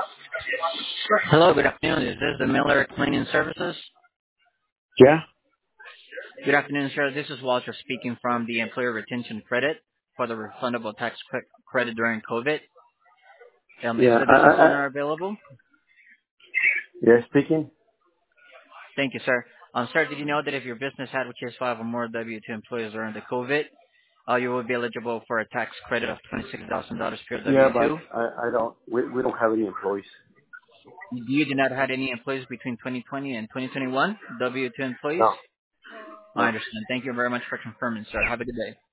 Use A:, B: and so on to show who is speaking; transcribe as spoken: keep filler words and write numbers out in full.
A: Hello, good afternoon. Is this the Miller Cleaning Services?
B: Yeah,
A: Good afternoon, sir. This is Walter speaking from the Employer Retention Credit for the refundable tax cre- credit during COVID. Um, is
B: yeah,
A: the
B: I,
A: business
B: I, I,
A: owner available?
B: yeah, speaking.
A: Thank you, sir. Um, sir, did you know that if your business had which is five or more W two employees during the COVID, uh, you will be eligible for a tax credit of twenty-six thousand dollars per
B: Yeah, but
A: W two?
B: I, I don't. We, we don't have any employees.
A: You did not have any employees between twenty twenty and twenty twenty-one, W two employees?
B: No,
A: I
B: no.
A: understand. Thank you very much for confirming, sir. Have a good day.